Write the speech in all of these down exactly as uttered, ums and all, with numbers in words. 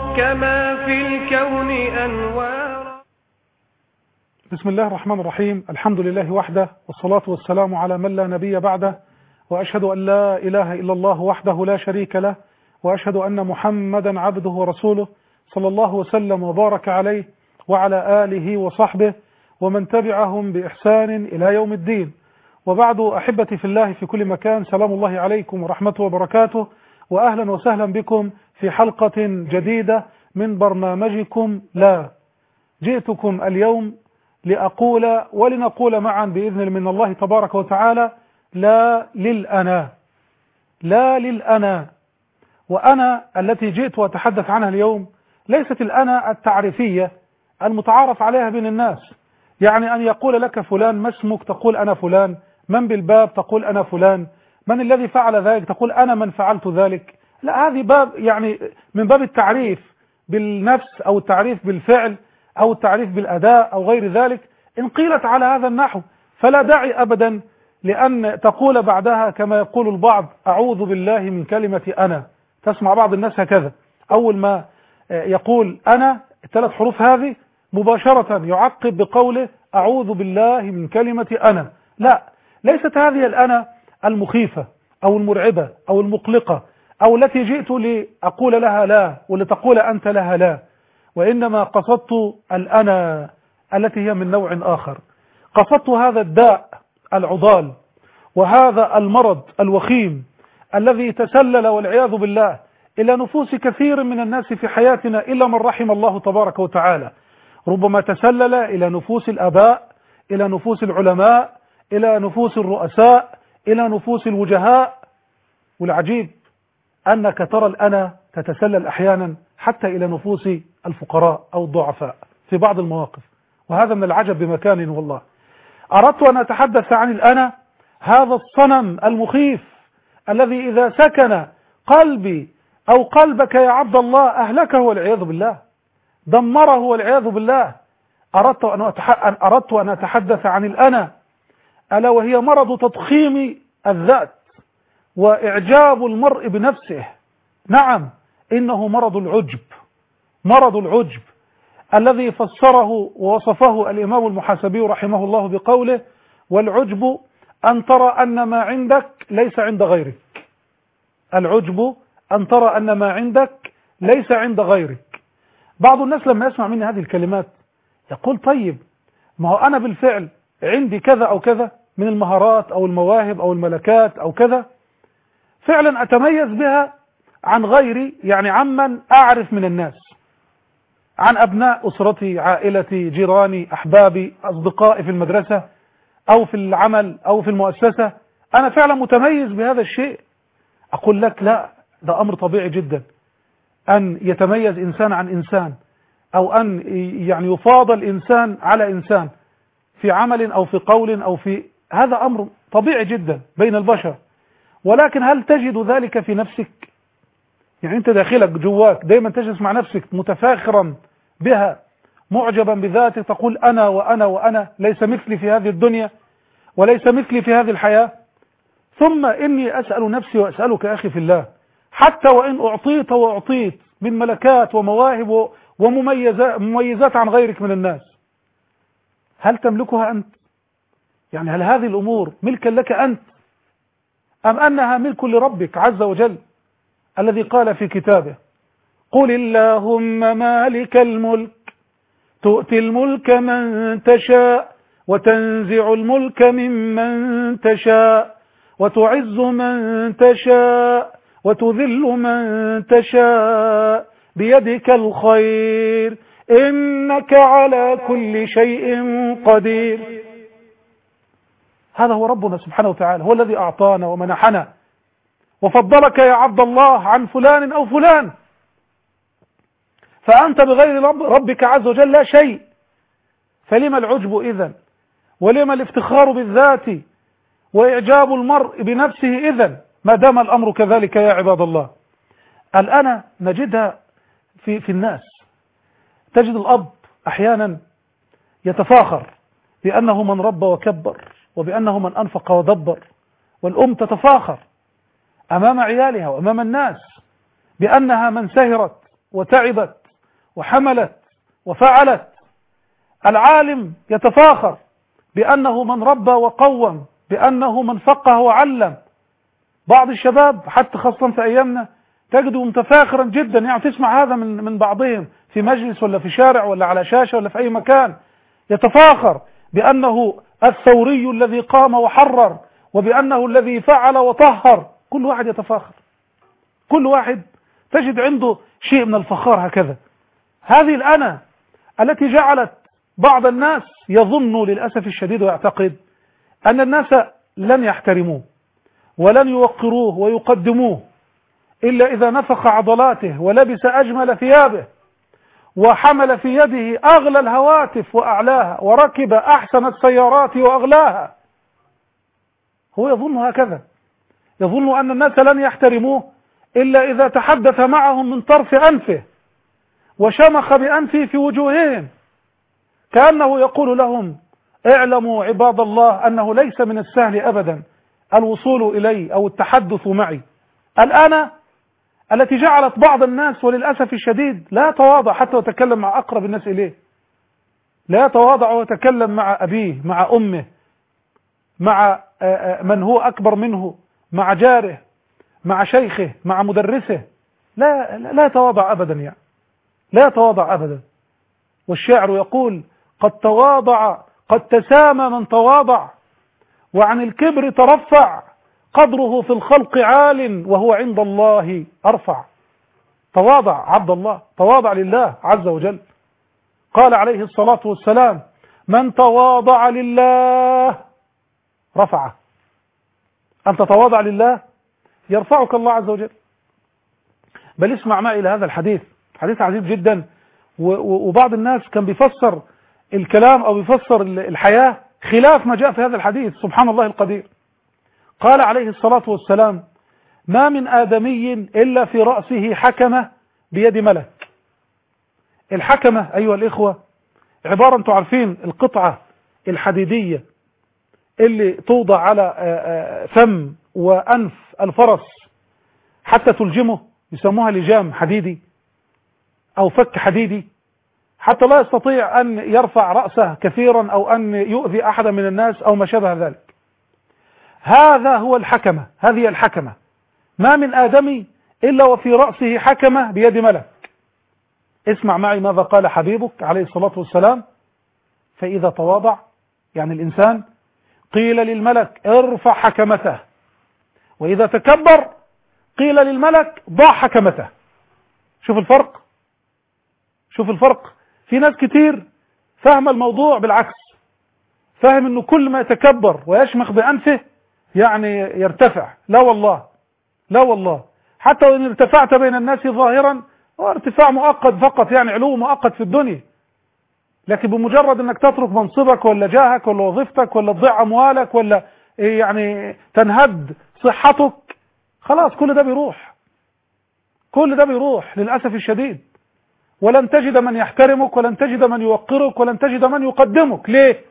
كما في الكون أنوار. بسم الله الرحمن الرحيم. الحمد لله وحده، والصلاة والسلام على من لا نبي بعده، وأشهد أن لا إله إلا الله وحده لا شريك له، وأشهد أن محمدا عبده ورسوله صلى الله وسلم وبارك عليه وعلى آله وصحبه ومن تبعهم بإحسان إلى يوم الدين. وبعد، أحبتي في الله في كل مكان، سلام الله عليكم ورحمته وبركاته، وأهلا وسهلا بكم في حلقة جديدة من برنامجكم لا. جئتكم اليوم لأقول ولنقول معا بإذن من الله تبارك وتعالى لا للأنا، لا للأنا. وأنا التي جئت وأتحدث عنها اليوم ليست الأنا التعريفية المتعارف عليها بين الناس، يعني أن يقول لك فلان ما اسمك تقول أنا فلان، من بالباب تقول أنا فلان، من الذي فعل ذلك تقول أنا من فعلت ذلك. لا، هذه باب يعني من باب التعريف بالنفس أو التعريف بالفعل أو التعريف بالأداء أو غير ذلك. إن قيلت على هذا النحو فلا داعي أبدا لأن تقول بعدها كما يقول البعض أعوذ بالله من كلمة أنا. تسمع بعض الناس هكذا، أول ما يقول أنا الثلاث حروف هذه مباشرة يعقب بقوله أعوذ بالله من كلمة أنا. لا، ليست هذه الأنا المخيفة أو المرعبة أو المقلقة أو التي جئت لأقول لها لا ولتقول أنت لها لا، وإنما قصدت الأنا التي هي من نوع آخر. قصدت هذا الداء العضال وهذا المرض الوخيم الذي تسلل والعياذ بالله إلى نفوس كثير من الناس في حياتنا إلا من رحم الله تبارك وتعالى. ربما تسلل إلى نفوس الآباء، إلى نفوس العلماء، إلى نفوس الرؤساء، إلى نفوس الوجهاء. والعجيب أنك ترى الأنا تتسلل أحيانا حتى إلى نفوس الفقراء أو الضعفاء في بعض المواقف، وهذا من العجب بمكان. والله أردت أن أتحدث عن الأنا، هذا الصنم المخيف الذي إذا سكن قلبي أو قلبك يا عبد الله أهلكه والعياذ بالله، دمره والعياذ بالله. أردت أن أردت أن أتحدث عن الأنا، ألا وهي مرض تضخيم الذات وإعجاب المرء بنفسه. نعم، إنه مرض العجب، مرض العجب الذي فسره ووصفه الإمام المحاسبي رحمه الله بقوله والعجب أن ترى أن ما عندك ليس عند غيرك. العجب أن ترى أن ما عندك ليس عند غيرك. بعض الناس لما يسمع مني هذه الكلمات يقول طيب ما هو أنا بالفعل عندي كذا أو كذا من المهارات أو المواهب أو الملكات أو كذا، فعلا أتميز بها عن غيري، يعني عمن أعرف من الناس، عن أبناء أسرتي، عائلتي، جيراني، أحبابي، أصدقائي في المدرسة أو في العمل أو في المؤسسة. أنا فعلا متميز بهذا الشيء. أقول لك لا، ده أمر طبيعي جدا أن يتميز إنسان عن إنسان، أو أن يعني يفاضل إنسان على إنسان في عمل أو في قول أو في، هذا أمر طبيعي جدا بين البشر. ولكن هل تجد ذلك في نفسك؟ يعني أنت داخلك جواك دايما تجلس مع نفسك متفاخرا بها، معجبا بذاتك، تقول أنا وأنا وأنا ليس مثلي في هذه الدنيا وليس مثلي في هذه الحياة. ثم إني أسأل نفسي وأسألك أخي في الله، حتى وإن أعطيت وأعطيت من ملكات ومواهب ومميزات مميزات عن غيرك من الناس، هل تملكها أنت؟ يعني هل هذه الأمور ملكا لك أنت، أم أنها ملك لربك عز وجل الذي قال في كتابه قل اللهم مالك الملك تؤتي الملك من تشاء وتنزع الملك ممن تشاء وتعز من تشاء وتذل من تشاء بيدك الخير إنك على كل شيء قدير. هذا هو ربنا سبحانه وتعالى، هو الذي أعطانا ومنحنا وفضلك يا عبد الله عن فلان أو فلان، فأنت بغير ربك عز وجل لا شيء. فلما العجب إذن؟ ولما الافتخار بالذات وإعجاب المرء بنفسه إذن ما دام الأمر كذلك يا عباد الله؟ الآن نجدها في, في الناس. تجد الأب أحيانا يتفاخر بأنه من رب وكبر وبأنه من أنفق ودبر، والأم تتفاخر أمام عيالها وأمام الناس بأنها من سهرت وتعبت وحملت وفعلت. العالم يتفاخر بأنه من ربى وقوم، بأنه من فقه وعلم. بعض الشباب حتى خاصة في أيامنا تجده متفاخرا جدا، يعني تسمع هذا من من بعضهم في مجلس ولا في شارع ولا على شاشة ولا في أي مكان، يتفاخر بأنه الثوري الذي قام وحرر، وبأنه الذي فعل وطهر. كل واحد يتفاخر، كل واحد تجد عنده شيء من الفخار هكذا. هذه الأنا التي جعلت بعض الناس يظن للأسف الشديد ويعتقد أن الناس لن يحترموه ولن يوقروه ويقدموه إلا إذا نفخ عضلاته ولبس أجمل ثيابه وحمل في يده أغلى الهواتف وأعلاها وركب أحسن السيارات وأغلاها. هو يظن هكذا، يظن أن الناس لن يحترموه إلا إذا تحدث معهم من طرف أنفه وشمخ بأنفه في وجوههم، كأنه يقول لهم: اعلموا عباد الله أنه ليس من السهل أبدا الوصول إلي أو التحدث معي. الآن التي جعلت بعض الناس وللأسف الشديد لا يتواضع حتى يتكلم مع أقرب الناس إليه، لا يتواضع ويتكلم مع أبيه، مع أمه، مع من هو أكبر منه، مع جاره، مع شيخه، مع مدرسه. لا لا يتواضع أبدا، يعني لا يتواضع أبدا. والشاعر يقول: قد تواضع قد تسامى من تواضع، وعن الكبر ترفع، قدره في الخلق عال وهو عند الله أرفع. تواضع عبد الله، تواضع لله عز وجل. قال عليه الصلاة والسلام: من تواضع لله رفعه. أن تتواضع لله يرفعك الله عز وجل. بل اسمع معي إلى هذا الحديث، حديث عجيب جدا، وبعض الناس كان بيفسر الكلام أو بيفسر الحياة خلاف ما جاء في هذا الحديث. سبحان الله القدير. قال عليه الصلاة والسلام: ما من آدمي إلا في رأسه حكمة بيد ملك. الحكمة أيها الإخوة عبارة، أنتم عارفين القطعة الحديدية اللي توضع على فم وأنف الفرس حتى تلجمه، يسموها لجام حديدي أو فك حديدي، حتى لا يستطيع أن يرفع رأسه كثيرا أو أن يؤذي أحدا من الناس أو ما شابه ذلك. هذا هو الحكمة، هذه الحكمة. ما من آدمي إلا وفي رأسه حكمة بيد ملك. اسمع معي ماذا قال حبيبك عليه الصلاة والسلام: فإذا تواضع، يعني الإنسان، قيل للملك ارفع حكمته، وإذا تكبر قيل للملك ضع حكمته. شوف الفرق، شوف الفرق. في ناس كتير فهم الموضوع بالعكس، فهم انه كل ما يتكبر ويشمخ بأنفه يعني يرتفع. لا والله، لا والله. حتى وإن ارتفعت بين الناس ظاهرا هو ارتفاع مؤقت فقط، يعني علو مؤقت في الدنيا، لكن بمجرد انك تترك منصبك ولا جاهك ولا وظيفتك ولا تضيع اموالك ولا يعني تنهد صحتك، خلاص كل ده بيروح، كل ده بيروح للأسف الشديد. ولن تجد من يحترمك ولن تجد من يوقرك ولن تجد من يقدمك. ليه؟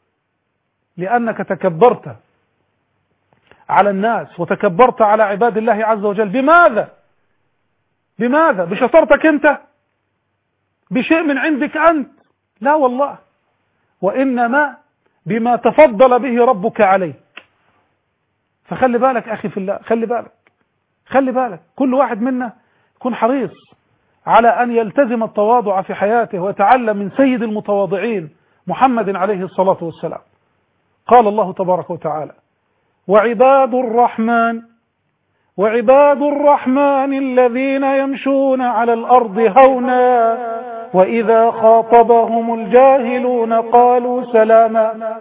لأنك تكبرت على الناس وتكبرت على عباد الله عز وجل. بماذا؟ بماذا؟ بشطارتك أنت؟ بشيء من عندك أنت؟ لا والله، وإنما بما تفضل به ربك عليك. فخلي بالك أخي في الله، خلي بالك، خلي بالك. كل واحد منا يكون حريص على أن يلتزم التواضع في حياته ويتعلم من سيد المتواضعين محمد عليه الصلاة والسلام. قال الله تبارك وتعالى: وعباد الرحمن وعباد الرحمن الذين يمشون على الأرض هونا وإذا خاطبهم الجاهلون قالوا سلاما.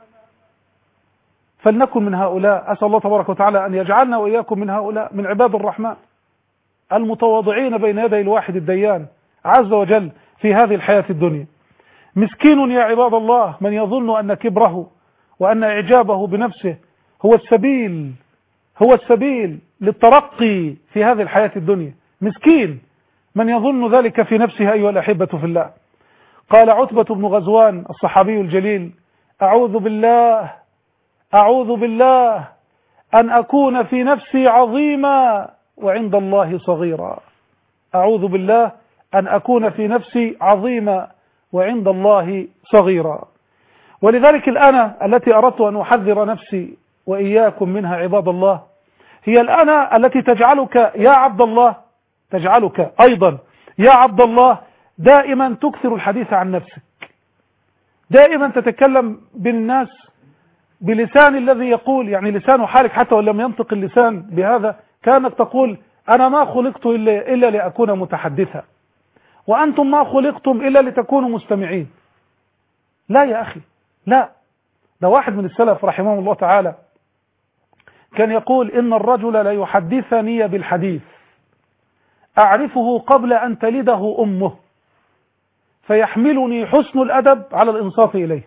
فلنكن من هؤلاء. أسأل الله تبارك وتعالى أن يجعلنا وإياكم من هؤلاء، من عباد الرحمن المتواضعين بين يدي الواحد الديان عز وجل في هذه الحياة الدنيا. مسكين يا عباد الله من يظن أن كبره وأن إعجابه بنفسه هو السبيل هو السبيل للترقي في هذه الحياة الدنيا. مسكين من يظن ذلك في نفسه أيها الأحبة في الله. قال عتبة بن غزوان الصحابي الجليل: أعوذ بالله أعوذ بالله أن أكون في نفسي عظيما وعند الله صغيرا. أعوذ بالله أن أكون في نفسي عظيما وعند الله صغيرا. ولذلك الأنا التي أردت أن أحذر نفسي وإياكم منها عباد الله هي الأنا التي تجعلك يا عبد الله تجعلك أيضا يا عبد الله دائما تكثر الحديث عن نفسك، دائما تتكلم بالناس بلسان الذي يقول، يعني لسان حالك حتى وإن لم ينطق اللسان بهذا، كانك تقول أنا ما خلقت إلا, إلا لأكون متحدثا، وأنتم ما خلقتم إلا لتكونوا مستمعين. لا يا أخي، لا. ده واحد من السلف رحمه الله تعالى كان يقول إن الرجل لا يحدثني بالحديث أعرفه قبل أن تلده أمه فيحملني حسن الأدب على الإنصات إليه.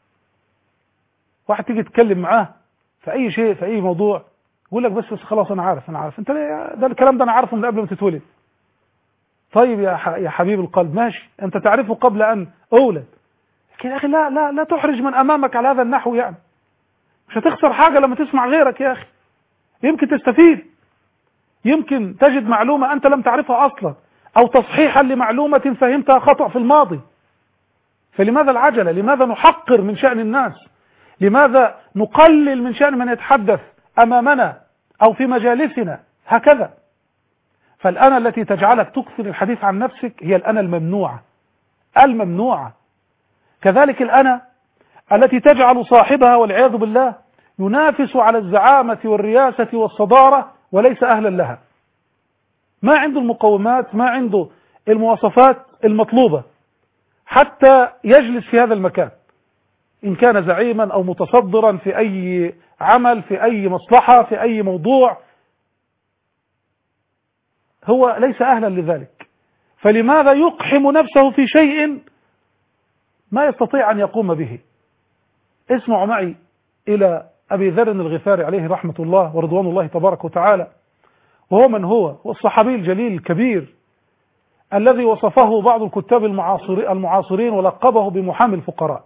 واحد تيجي تتكلم معاه في أي شيء في أي موضوع يقول لك بس بس خلاص أنا عارف أنا عارف أنت ده الكلام ده أنا عارفه من قبل ما تتولد. طيب يا يا حبيب القلب ماشي، أنت تعرفه قبل أن أولد، لكن يا أخي لا لا لا تحرج من أمامك على هذا النحو، يعني مش هتخسر حاجة لما تسمع غيرك يا أخي، يمكن تستفيد، يمكن تجد معلومة أنت لم تعرفها أصلا، أو تصحيحا لمعلومة فهمتها خطأ في الماضي. فلماذا العجلة؟ لماذا نحقر من شأن الناس؟ لماذا نقلل من شأن من يتحدث أمامنا أو في مجالسنا هكذا؟ فالأنا التي تجعلك تكثر الحديث عن نفسك هي الأنا الممنوعة الممنوعة. كذلك الأنا التي تجعل صاحبها والعياذ بالله ينافس على الزعامة والرياسة والصدارة وليس أهلا لها، ما عنده المقومات، ما عنده المواصفات المطلوبة حتى يجلس في هذا المكان، إن كان زعيما أو متصدرا في أي عمل في أي مصلحة في أي موضوع، هو ليس أهلا لذلك. فلماذا يقحم نفسه في شيء ما يستطيع أن يقوم به؟ اسمعوا معي إلى أبي ذر الغفاري عليه رحمة الله ورضوان الله تبارك وتعالى، وهو من هو؟ هو الصحابي الجليل الكبير الذي وصفه بعض الكتاب المعاصرين ولقبه بمحامي الفقراء،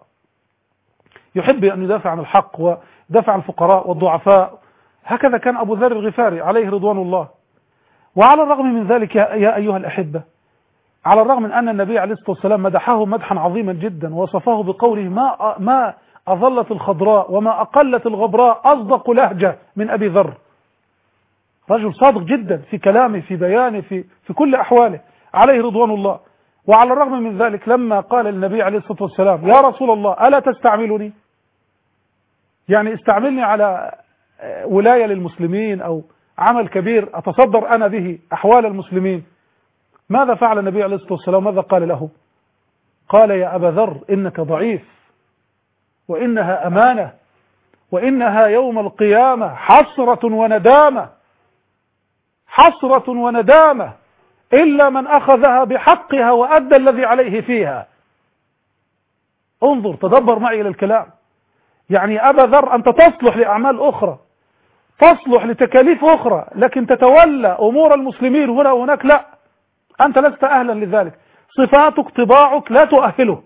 يحب أن يدافع عن الحق ويدافع عن الفقراء والضعفاء، هكذا كان أبو ذر الغفاري عليه رضوان الله. وعلى الرغم من ذلك يا أيها الأحبة، على الرغم من أن النبي عليه الصلاة والسلام مدحه مدحا عظيما جدا ووصفه بقوله ما ما أظلت الخضراء وما أقلت الغبراء أصدق لهجة من أبي ذر، رجل صادق جدا في كلامه في بيانه في في كل أحواله عليه رضوان الله. وعلى الرغم من ذلك لما قال النبي عليه الصلاة والسلام يا رسول الله ألا تستعملني، يعني استعملني على ولاية للمسلمين أو عمل كبير أتصدر أنا به أحوال المسلمين، ماذا فعل النبي عليه الصلاة والسلام؟ ماذا قال له؟ قال يا أبا ذر إنك ضعيف، وإنها أمانة، وإنها يوم القيامة حسرة وندامة، حسرة وندامة إلا من أخذها بحقها وأدى الذي عليه فيها. انظر تدبر معي إلى الكلام، يعني أبا ذر أنت تصلح لأعمال أخرى، تصلح لتكاليف أخرى، لكن تتولى أمور المسلمين هنا وهناك لا، أنت لست أهلا لذلك، صفاتك طباعك لا تؤهلك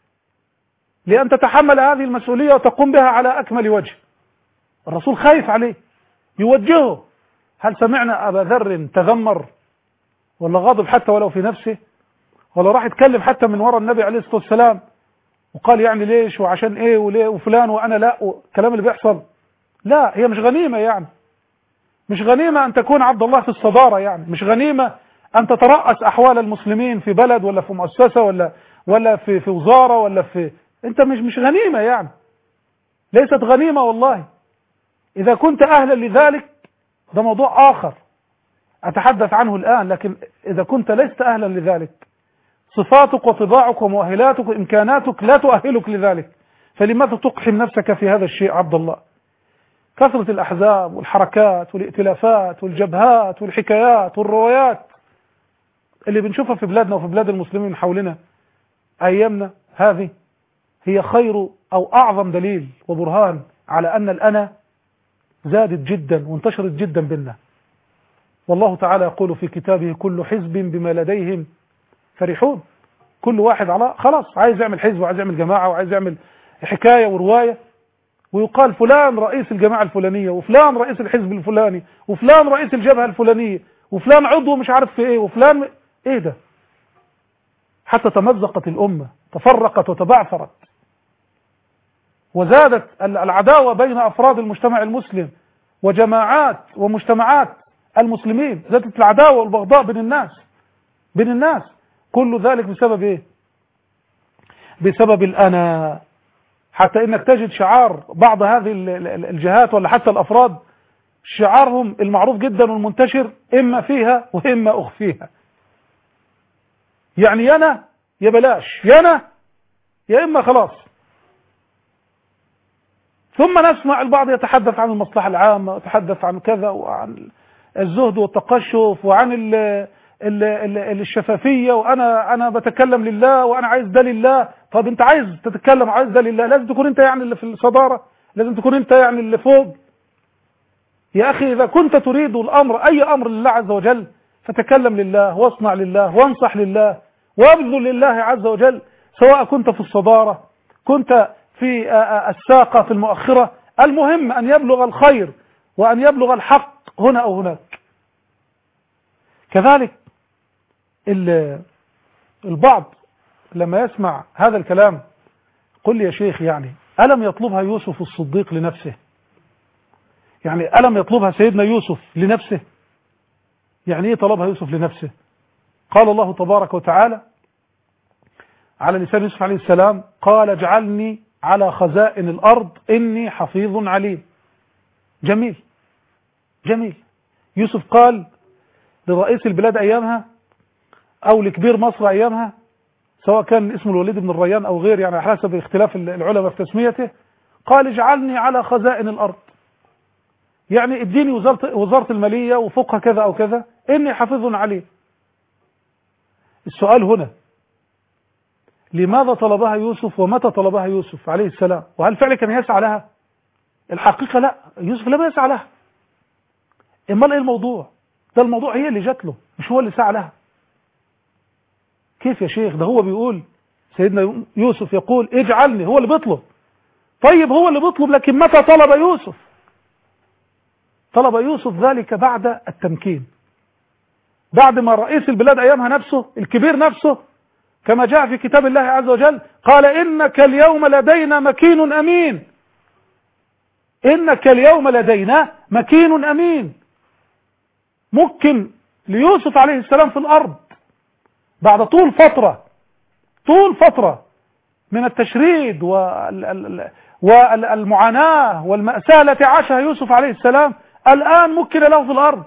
لأن تتحمل هذه المسؤولية وتقوم بها على أكمل وجه. الرسول خايف عليه يوجهه. هل سمعنا أبا ذر تذمر ولا غاضب حتى ولو في نفسه، ولا راح يتكلم حتى من وراء النبي عليه الصلاة والسلام وقال يعني ليش وعشان ايه وليه وفلان وانا لا والكلام اللي بيحصل؟ لا، هي مش غنيمة، يعني مش غنيمة أن تكون عبد الله في الصدارة، يعني مش غنيمة أن تترأس أحوال المسلمين في بلد ولا في مؤسسة ولا ولا في في وزارة ولا في، أنت مش مش غنيمة، يعني ليست غنيمة والله. إذا كنت أهلا لذلك ده موضوع آخر أتحدث عنه الآن، لكن إذا كنت لست أهلا لذلك صفاتك وطباعك ومؤهلاتك وإمكاناتك لا تؤهلك لذلك، فلماذا تقحم نفسك في هذا الشيء عبد الله؟ كثرة الأحزاب والحركات والائتلافات والجبهات والحكايات والروايات اللي بنشوفها في بلادنا وفي بلاد المسلمين حولنا أيامنا هذه هي خير أو أعظم دليل وبرهان على أن الأنا زادت جدا وانتشرت جدا بيننا. والله تعالى يقول في كتابه كل حزب بما لديهم فرحون، كل واحد على خلاص عايز يعمل حزب وعايز يعمل جماعة وعايز يعمل حكاية ورواية، ويقال فلان رئيس الجماعة الفلانية وفلان رئيس الحزب الفلاني وفلان رئيس الجبهة الفلانية وفلان عضو مش عارف في ايه وفلان ايه ده؟ حتى تمزقت الأمة، تفرقت وتبعثرت، وزادت العداوة بين أفراد المجتمع المسلم وجماعات ومجتمعات المسلمين، زادت العداوة والبغضاء بين الناس بين الناس كل ذلك بسبب إيه؟ بسبب الأنا. حتى إنك تجد شعار بعض هذه الجهات ولا حتى الأفراد، شعارهم المعروف جدا والمنتشر: إما فيها وإما أخفيها. يعني يا أنا يا بلاش، يا أنا يا إما خلاص. ثم نسمع البعض يتحدث عن المصلحة العامة، ويتحدث عن كذا وعن الزهد والتقشف وعن ال ال ال الشفافية، وأنا أنا بتكلم لله وأنا عايز ده لله. طب أنت عايز تتكلم عايز ده لله، لازم تكون أنت يعني اللي في الصدارة، لازم تكون أنت يعني اللي فوق. يا أخي إذا كنت تريد الأمر أي أمر لله عز وجل فتكلم لله واصنع لله وانصح لله وابذل لله عز وجل، سواء كنت في الصدارة كنت في الساقة في المؤخرة. المهم أن يبلغ الخير وأن يبلغ الحق هنا أو هناك. كذلك البعض لما يسمع هذا الكلام قل لي يا شيخ، يعني ألم يطلبها يوسف الصديق لنفسه؟ يعني ألم يطلبها سيدنا يوسف لنفسه؟ يعني إيه طلبها يوسف لنفسه؟ قال الله تبارك وتعالى على لسان يوسف عليه السلام: قال اجعلني على خزائن الأرض إني حفيظ عليم. جميل جميل. يوسف قال لرئيس البلاد أيامها أو لكبير مصر أيامها، سواء كان اسمه الوليد بن الريان أو غير، يعني على حسب اختلاف العلماء في تسميته، قال اجعلني على خزائن الأرض، يعني اديني وزارة, وزارة المالية وفوقها كذا أو كذا، إني حفيظ عليه. السؤال هنا: لماذا طلبها يوسف ومتى طلبها يوسف عليه السلام؟ وهل فعلا كان يسعى لها؟ الحقيقة لا، يوسف لم يسعى لها. امال ايه الموضوع؟ ده الموضوع هي اللي جات له، مش هو اللي سعى لها. كيف يا شيخ؟ ده هو بيقول، سيدنا يوسف يقول اجعلني، هو اللي بيطلب. طيب هو اللي بيطلب، لكن متى طلب يوسف؟ طلب يوسف ذلك بعد التمكين، بعد ما رئيس البلاد ايامها نفسه الكبير نفسه كما جاء في كتاب الله عز وجل قال: إنك اليوم لدينا مكين أمين. إنك اليوم لدينا مكين أمين. مكن ليوسف عليه السلام في الأرض بعد طول فترة طول فترة من التشريد والمعاناة والمأساة التي عاشها يوسف عليه السلام. الآن مكن له في الأرض،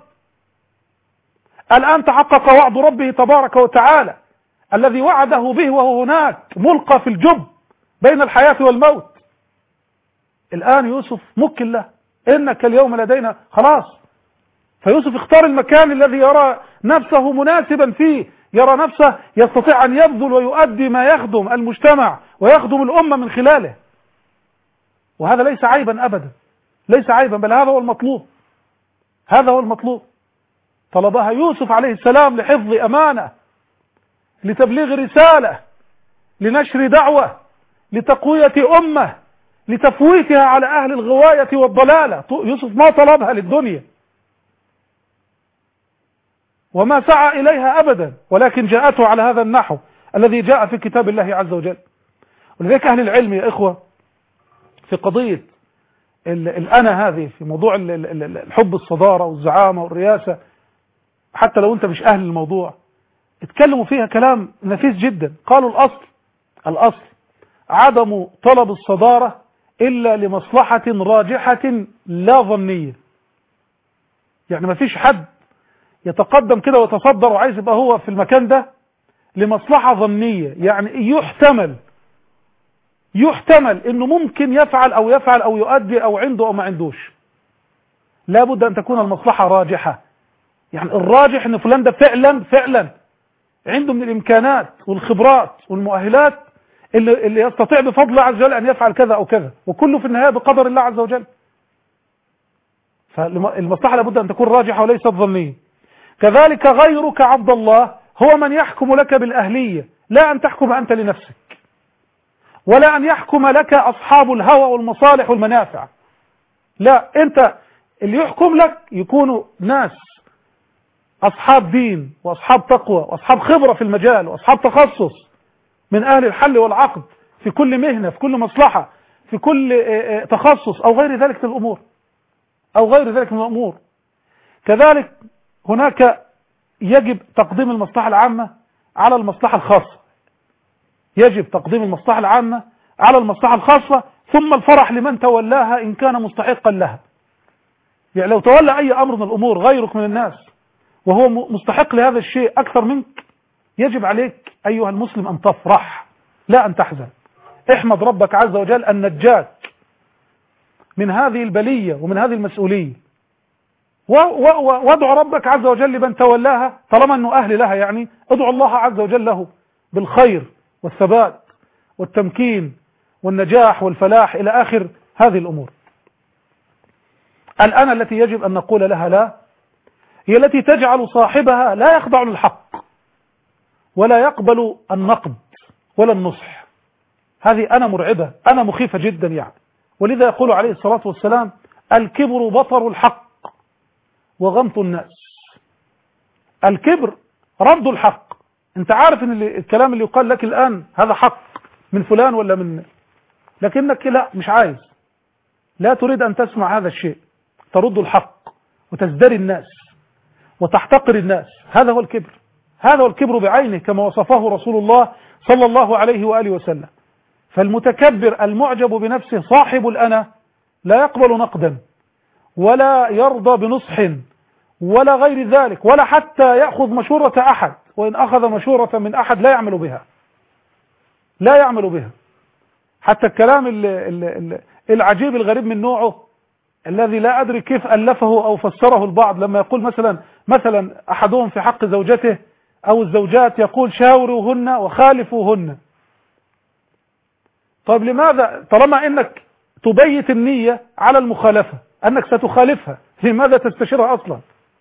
الآن تحقق وعد ربه تبارك وتعالى الذي وعده به وهو هناك ملقى في الجب بين الحياة والموت. الآن يوسف مكن له، إنك اليوم لدينا، خلاص. فيوسف اختار المكان الذي يرى نفسه مناسبا فيه، يرى نفسه يستطيع أن يبذل ويؤدي ما يخدم المجتمع ويخدم الأمة من خلاله. وهذا ليس عيبا أبدا، ليس عيبا، بل هذا هو المطلوب، هذا هو المطلوب. طلبها يوسف عليه السلام لحفظ أمانة، لتبليغ رسالة، لنشر دعوة، لتقوية أمة، لتفويتها على أهل الغواية والضلالة. يوسف ما طلبها للدنيا وما سعى إليها أبدا، ولكن جاءته على هذا النحو الذي جاء في كتاب الله عز وجل. ولذلك أهل العلم يا إخوة في قضية الأنا هذه، في موضوع الحب الصدارة والزعامة والرياسة، حتى لو أنت مش أهل الموضوع، اتكلموا فيها كلام نفيس جدا. قالوا الأصل الأصل عدم طلب الصدارة إلا لمصلحة راجحة لا ظنية. يعني ما فيش حد يتقدم كده ويتصدر وعايز يبقى هو في المكان ده لمصلحة ظنية، يعني يحتمل يحتمل انه ممكن يفعل او يفعل او يؤدي او عنده او ما عندوش. لابد ان تكون المصلحة راجحة، يعني الراجح ان فلان ده فعلا فعلا عنده من الامكانات والخبرات والمؤهلات اللي, اللي يستطيع بفضل الله عز وجل ان يفعل كذا او كذا، وكله في النهاية بقدر الله عز وجل. فالمصلحة لابد ان تكون راجحة وليست ظنية. كذلك غيرك عبد الله هو من يحكم لك بالأهلية، لا أن تحكم أنت لنفسك، ولا أن يحكم لك أصحاب الهوى والمصالح والمنافع. لا، أنت اللي يحكم لك يكونوا ناس أصحاب دين وأصحاب تقوى وأصحاب خبرة في المجال وأصحاب تخصص، من أهل الحل والعقد في كل مهنة، في كل مصلحة، في كل تخصص أو غير ذلك من الأمور أو غير ذلك من الأمور. كذلك هناك يجب تقديم المصلحة العامة على المصلحة الخاصة، يجب تقديم المصلحة العامة على المصلحة الخاصة، ثم الفرح لمن تولاها إن كان مستحقا لها. يعني لو تولى أي أمر من الأمور غيرك من الناس وهو مستحق لهذا الشيء أكثر منك، يجب عليك أيها المسلم أن تفرح لا أن تحزن. احمد ربك عز وجل أن نجاك من هذه البلية ومن هذه المسؤولية، وادعو ربك عز وجل لمن تولاها طالما أنه أهل لها، يعني ادعو الله عز وجل له بالخير والثبات والتمكين والنجاح والفلاح إلى آخر هذه الأمور. الآن التي يجب أن نقول لها لا هي التي تجعل صاحبها لا يخضع للحق ولا يقبل النقد ولا النصح. هذه أنا مرعبة، أنا مخيفة جدا يعني. ولذا يقول عليه الصلاة والسلام: الكبر بطر الحق وغمط الناس. الكبر رد الحق. انت عارف ان الكلام اللي يقال لك الآن هذا حق من فلان ولا من، لكنك لا مش عايز، لا تريد أن تسمع هذا الشيء، ترد الحق وتزدري الناس وتحتقر الناس. هذا هو الكبر، هذا هو الكبر بعينه كما وصفه رسول الله صلى الله عليه وآله وسلم. فالمتكبر المعجب بنفسه صاحب الأنا لا يقبل نقدا ولا يرضى بنصح ولا غير ذلك، ولا حتى يأخذ مشورة أحد، وإن أخذ مشورة من أحد لا يعمل بها، لا يعمل بها. حتى الكلام العجيب الغريب من نوعه الذي لا أدري كيف ألفه أو فسره البعض، لما يقول مثلا مثلا أحدهم في حق زوجته أو الزوجات يقول: شاوروهن وخالفوهن. طيب لماذا طالما إنك تبيت النية على المخالفة أنك ستخالفها، لماذا تستشيرها أصلا؟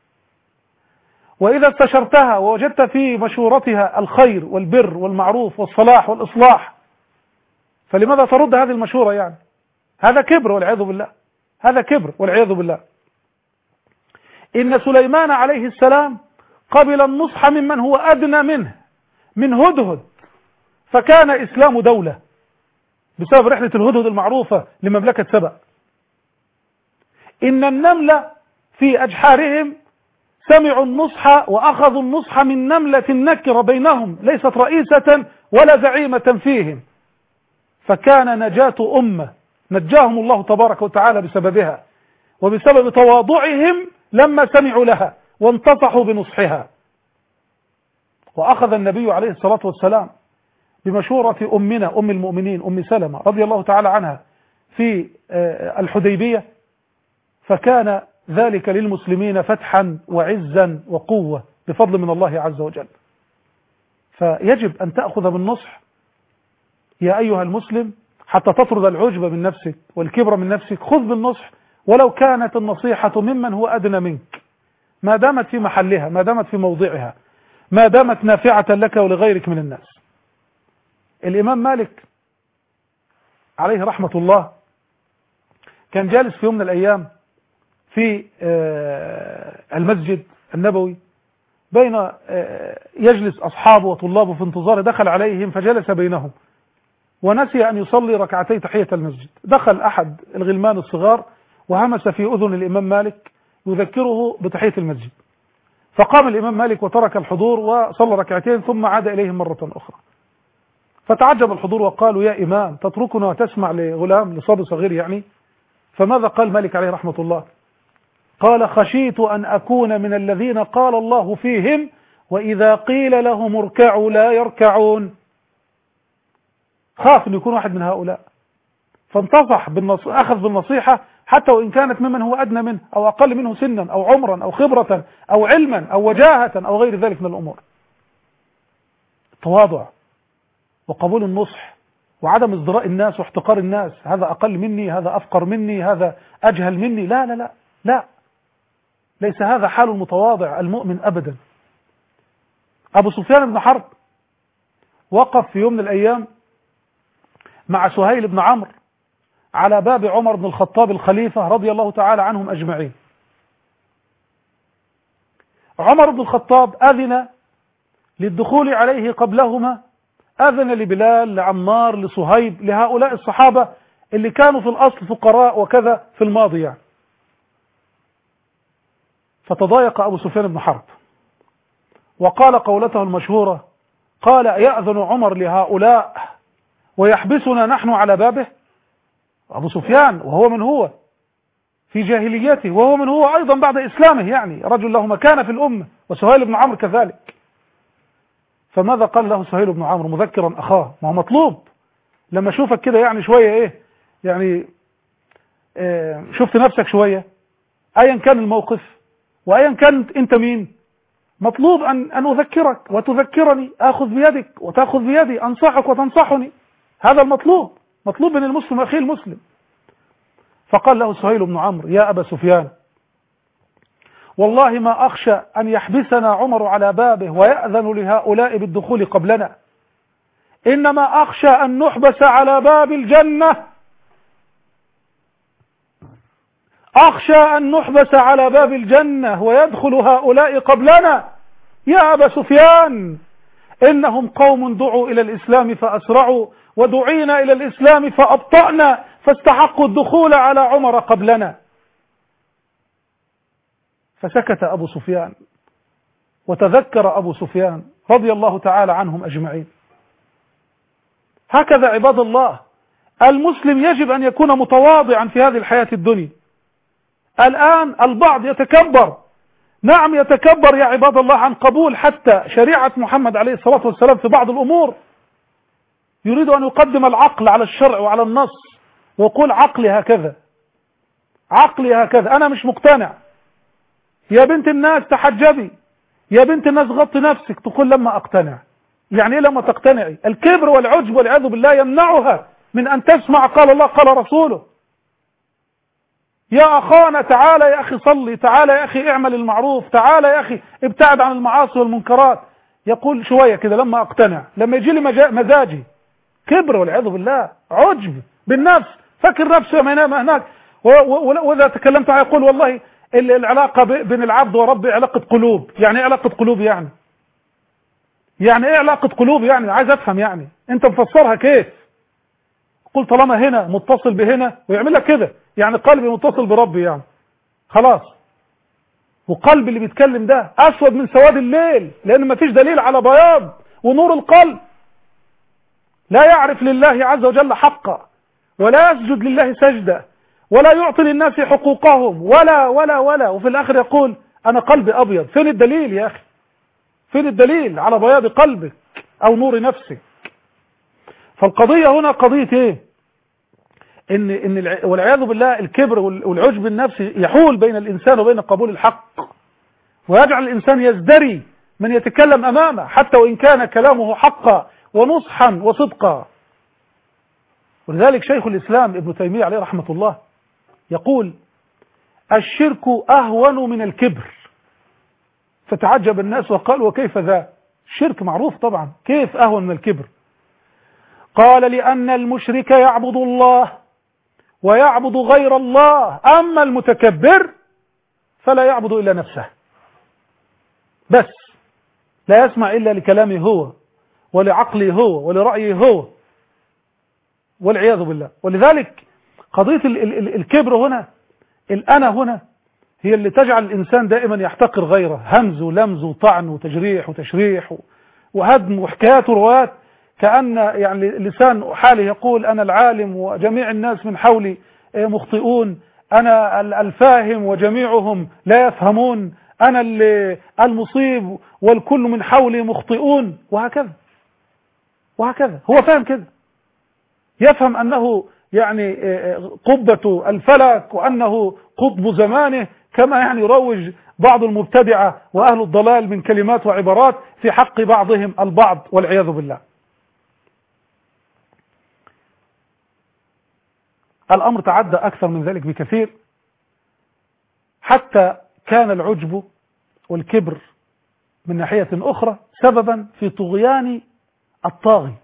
وإذا استشرتها ووجدت في مشورتها الخير والبر والمعروف والصلاح والإصلاح، فلماذا ترد هذه المشورة؟ يعني هذا كبر والعياذ بالله، هذا كبر والعياذ بالله. إن سليمان عليه السلام قبل النصح ممن هو أدنى منه، من هدهد، فكان إسلام دولة بسبب رحلة الهدهد المعروفة لمملكة سبأ. إن النملة في أجحارهم سمعوا النصح وأخذوا النصح من نملة نكرة بينهم ليست رئيسة ولا زعيمة فيهم، فكان نجاة أمة نجاهم الله تبارك وتعالى بسببها وبسبب تواضعهم لما سمعوا لها وانتصحوا بنصحها. وأخذ النبي عليه الصلاة والسلام بمشورة أمنا أم المؤمنين أم سلمة رضي الله تعالى عنها في الحديبية، فكان ذلك للمسلمين فتحا وعزا وقوة بفضل من الله عز وجل. فيجب أن تأخذ بالنصح يا أيها المسلم حتى تطرد العجب من نفسك والكبر من نفسك. خذ بالنصح ولو كانت النصيحة ممن هو أدنى منك، ما دامت في محلها، ما دامت في موضعها، ما دامت نافعة لك ولغيرك من الناس. الإمام مالك عليه رحمة الله كان جالس في يوم من الأيام في المسجد النبوي بين يجلس أصحابه وطلابه في انتظاره، دخل عليهم فجلس بينهم ونسي أن يصلي ركعتي تحية المسجد. دخل أحد الغلمان الصغار وهمس في أذن الإمام مالك يذكره بتحية المسجد، فقام الإمام مالك وترك الحضور وصلى ركعتين ثم عاد إليهم مرة أخرى. فتعجب الحضور وقالوا: يا إمام تتركنا وتسمع لغلام لصبي صغير يعني؟ فماذا قال مالك عليه رحمة الله؟ قال: خشيت أن أكون من الذين قال الله فيهم: وإذا قيل لهم اركعوا لا يركعون. خاف أن يكون واحد من هؤلاء، فانتصح بالنص... أخذ بالنصيحة حتى وإن كانت ممن هو أدنى منه أو أقل منه سنا أو عمرا أو خبرة أو علما أو وجاهة أو غير ذلك من الأمور. التواضع وقبول النصح وعدم ازدراء الناس واحتقار الناس، هذا أقل مني، هذا أفقر مني، هذا أجهل مني، لا لا لا لا، ليس هذا حال المتواضع المؤمن أبدا. أبو سفيان بن حرب وقف في يوم من الأيام مع سهيل بن عمرو على باب عمر بن الخطاب الخليفة رضي الله تعالى عنهم أجمعين. عمر بن الخطاب أذن للدخول عليه قبلهما أذن لبلال، لعمار، لصهيب، لهؤلاء الصحابة اللي كانوا في الأصل فقراء وكذا في الماضي يعني. فتضايق أبو سفيان بن حرب وقال قولته المشهورة، قال: يأذن عمر لهؤلاء ويحبسنا نحن على بابه؟ أبو سفيان وهو من هو في جاهليته، وهو من هو أيضا بعد إسلامه، يعني رجل له مكانة في الأمة، وسهيل بن عمرو كذلك. فماذا قال له سهيل بن عمرو مذكرا أخاه؟ ما هو مطلوب لما أشوفك كده يعني شوية إيه يعني إيه، شفت نفسك شوية أيا كان الموقف وأيا كان أنت مين، مطلوب أن أن أذكرك وتذكرني، آخذ بيدك وتأخذ بيدي، أنصحك وتنصحني، هذا المطلوب، مطلوب من المسلم أخي المسلم. فقال له سهيل بن عمرو: يا أبا سفيان، والله ما أخشى أن يحبسنا عمر على بابه ويأذن لهؤلاء بالدخول قبلنا، إنما أخشى أن نحبس على باب الجنة، أخشى أن نحبس على باب الجنة ويدخل هؤلاء قبلنا. يا أبا سفيان، إنهم قوم دعوا إلى الإسلام فأسرعوا، ودعينا إلى الإسلام فأبطأنا، فاستحقوا الدخول على عمر قبلنا. فسكت أبو سفيان، وتذكر أبو سفيان رضي الله تعالى عنهم أجمعين. هكذا عباد الله المسلم يجب أن يكون متواضعا في هذه الحياة الدنيا. الآن البعض يتكبر، نعم يتكبر يا عباد الله عن قبول حتى شريعة محمد عليه الصلاة والسلام في بعض الأمور، يريد أن يقدم العقل على الشرع وعلى النص، ويقول عقلي هكذا، عقلي هكذا، أنا مش مقتنع. يا بنت الناس تحجبي، يا بنت الناس غطي نفسك، تقول لما أقتنع. يعني إيه لما تقتنعي؟ الكبر والعجب والعياذ بالله يمنعها من أن تسمع قال الله قال رسوله. يا أخانا تعالى يا أخي صلي، تعالى يا أخي اعمل المعروف، تعالى يا أخي ابتعد عن المعاصي والمنكرات. يقول شوية كده لما أقتنع، لما يجي لي مزاجي. كبر والعياذ بالله، عجب بالنفس، فكر نفسه ما ينام هناك. وإذا تكلمت يقول والله العلاقة بين العبد وربه علاقة قلوب. يعني ايه علاقة قلوب؟ يعني يعني ايه علاقة قلوب؟ يعني عايز افهم، يعني انت مفسرها كيف؟ قل طالما هنا متصل بهنا ويعمل لك كده، يعني قلبي متصل بربي يعني خلاص. وقلب اللي بيتكلم ده اسود من سواد الليل، لان ما فيش دليل على بياض ونور القلب. لا يعرف لله عز وجل حقا، ولا يسجد لله سجدة، ولا يعطي للناس حقوقهم، ولا ولا ولا وفي الآخر يقول أنا قلبي أبيض. فين الدليل يا أخي؟ فين الدليل على بياض قلبك أو نور نفسك؟ فالقضية هنا قضية إيه؟ إن إن والعياذ بالله الكبر والعجب النفسي يحول بين الإنسان وبين قبول الحق، ويجعل الإنسان يزدري من يتكلم أمامه حتى وإن كان كلامه حقا ونصحا وصدقا. ولذلك شيخ الإسلام ابن تيمية عليه رحمة الله يقول: الشرك أهون من الكبر. فتعجب الناس وقال: وكيف ذا؟ الشرك معروف طبعا، كيف أهون من الكبر؟ قال: لأن المشرك يعبد الله ويعبد غير الله، أما المتكبر فلا يعبد إلا نفسه بس، لا يسمع إلا لكلامه هو ولعقله هو ولرأيه هو، والعياذ بالله. ولذلك قضية الكبر هنا، الأنا هنا، هي اللي تجعل الإنسان دائما يحتقر غيره، همز ولمز وطعن وتجريح وتشريح وهدم وحكايات وروايات، كأن يعني لسان حاله يقول أنا العالم وجميع الناس من حولي مخطئون، أنا الفاهم وجميعهم لا يفهمون، أنا المصيب والكل من حولي مخطئون، وهكذا وهكذا. هو فاهم كده، يفهم أنه يعني قبة الفلك وأنه قطب زمانه، كما يعني يروج بعض المبتدعة وأهل الضلال من كلمات وعبارات في حق بعضهم البعض والعياذ بالله. الأمر تعدى أكثر من ذلك بكثير، حتى كان العجب والكبر من ناحية أخرى سببا في طغيان الطاغي،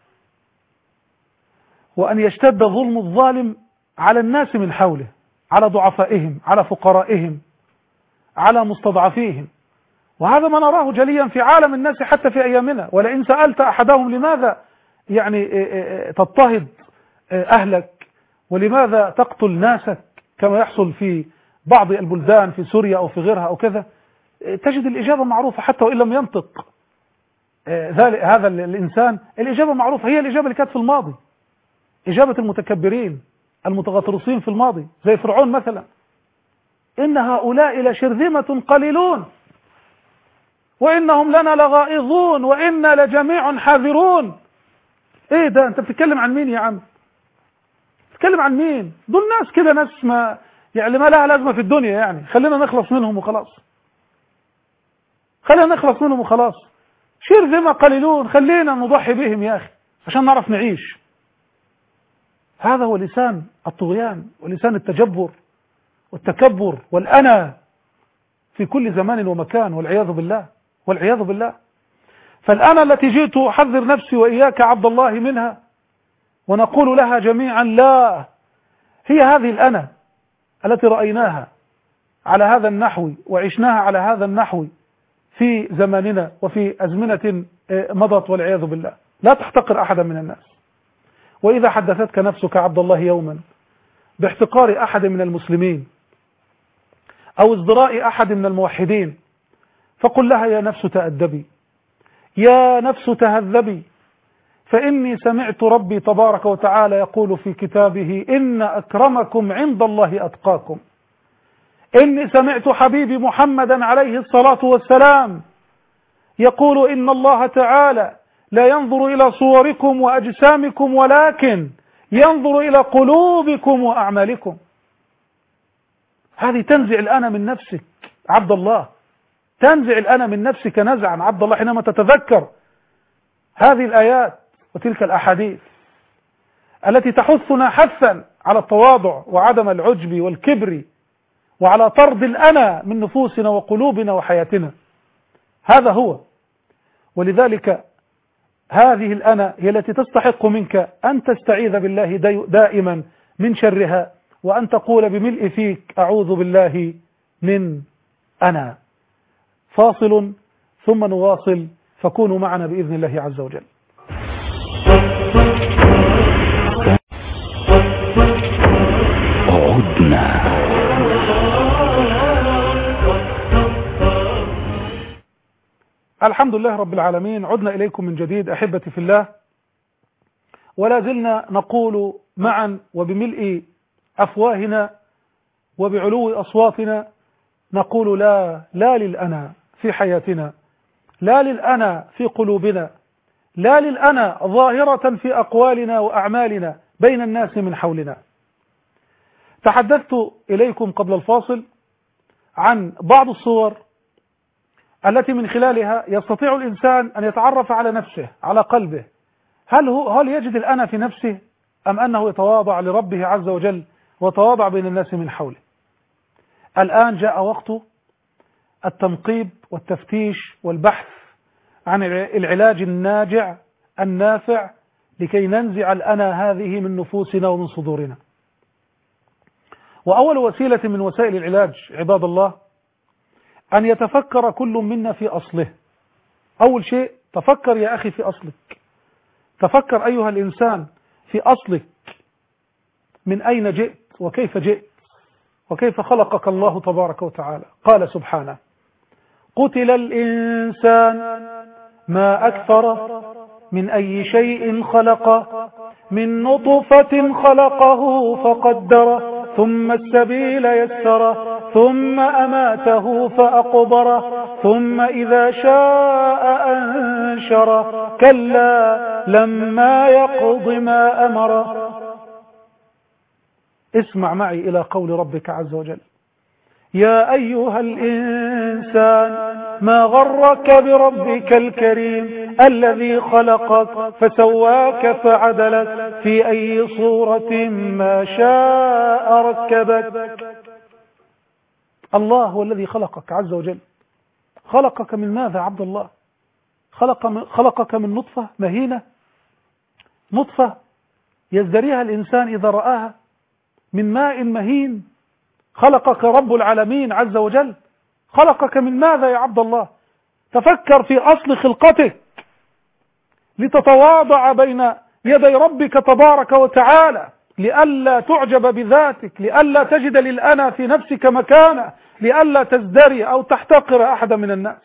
وأن يشتد ظلم الظالم على الناس من حوله، على ضعفائهم، على فقرائهم، على مستضعفيهم. وهذا ما نراه جليا في عالم الناس حتى في أيامنا. ولئن سألت أحدهم لماذا يعني تضطهد أهلك ولماذا تقتل ناسك كما يحصل في بعض البلدان في سوريا أو في غيرها أو كذا، تجد الإجابة معروفة حتى وإن لم ينطق هذا الإنسان. الإجابة معروفة، هي الإجابة اللي كانت في الماضي، إجابة المتكبرين المتغطرسين في الماضي زي فرعون مثلا: إن هؤلاء لشرذمة قليلون وإنهم لنا لغائظون وإنا لجميع حاذرون. إيه ده؟ أنت بتتكلم عن مين يا عم؟ بتتكلم عن مين؟ دول ناس كده، ناس ما يعني ما لها لازمة في الدنيا، يعني خلينا نخلص منهم وخلاص، خلينا نخلص منهم وخلاص. شرذمة قليلون، خلينا نضحي بهم يا أخي عشان نعرف نعيش. هذا هو لسان الطغيان ولسان التجبر والتكبر والأنا في كل زمان ومكان، والعياذ بالله والعياذ بالله. فالأنا التي جئت أحذر نفسي وإياك عبد الله منها ونقول لها جميعا لا، هي هذه الأنا التي رأيناها على هذا النحو وعشناها على هذا النحو في زماننا وفي أزمنة مضت والعياذ بالله. لا تحتقر أحدا من الناس. وإذا حدثتك نفسك عبد الله يوما باحتقار أحد من المسلمين أو ازدراء أحد من الموحدين فقل لها: يا نفس تأدبي، يا نفس تهذبي، فإني سمعت ربي تبارك وتعالى يقول في كتابه: إن أكرمكم عند الله أتقاكم. إني سمعت حبيبي محمدا عليه الصلاة والسلام يقول: إن الله تعالى لا ينظر إلى صوركم وأجسامكم ولكن ينظر إلى قلوبكم وأعمالكم. هذه تنزع الأنا من نفسك عبد الله، تنزع الأنا من نفسك نزعا عبد الله حينما تتذكر هذه الآيات وتلك الأحاديث التي تحثنا حثا على التواضع وعدم العجب والكبر وعلى طرد الأنا من نفوسنا وقلوبنا وحياتنا. هذا هو. ولذلك هذه الأنا هي التي تستحق منك أن تستعيذ بالله دائما من شرها، وأن تقول بملء فيك: أعوذ بالله من أنا. فاصل ثم نواصل، فكونوا معنا بإذن الله عز وجل. عدنا الحمد لله رب العالمين. عدنا إليكم من جديد أحبتي في الله، ولا زلنا نقول معا وبملء أفواهنا وبعلو أصواتنا نقول لا لا للأنا في حياتنا، لا للأنا في قلوبنا، لا للأنا ظاهرة في أقوالنا وأعمالنا بين الناس من حولنا. تحدثت إليكم قبل الفاصل عن بعض الصور التي من خلالها يستطيع الإنسان أن يتعرف على نفسه، على قلبه، هل هو هل يجد الأنا في نفسه أم أنه يتواضع لربه عز وجل وتواضع بين الناس من حوله. الآن جاء وقت التنقيب والتفتيش والبحث عن العلاج الناجع النافع لكي ننزع الأنا هذه من نفوسنا ومن صدورنا. وأول وسيلة من وسائل العلاج عباد الله أن يتفكر كل منا في أصله. أول شيء تفكر يا أخي في أصلك، تفكر أيها الإنسان في أصلك، من أين جئت وكيف جئت وكيف خلقك الله تبارك وتعالى. قال سبحانه: قتل الإنسان ما أكثره من أي شيء خلقه من نطفة خلقه فقدره ثم السبيل يسره ثم أماته فأقبره ثم إذا شاء أنشره كلا لما يقض ما أمره. اسمع معي إلى قول ربك عز وجل: يا أيها الإنسان ما غرك بربك الكريم الذي خلقك فسواك فعدلك في أي صورة ما شاء ركبك. الله هو الذي خلقك عز وجل. خلقك من ماذا عبد الله؟ خلق خلقك من نطفة مهينة، نطفة يزدريها الإنسان إذا رآها، من ماء مهين. خلقك رب العالمين عز وجل. خلقك من ماذا يا عبد الله؟ تفكر في أصل خلقتك لتتواضع بين يدي ربك تبارك وتعالى، لئلا تعجب بذاتك، لئلا تجد للأنا في نفسك مكانة، لئلا تزدري أو تحتقر أحدا من الناس.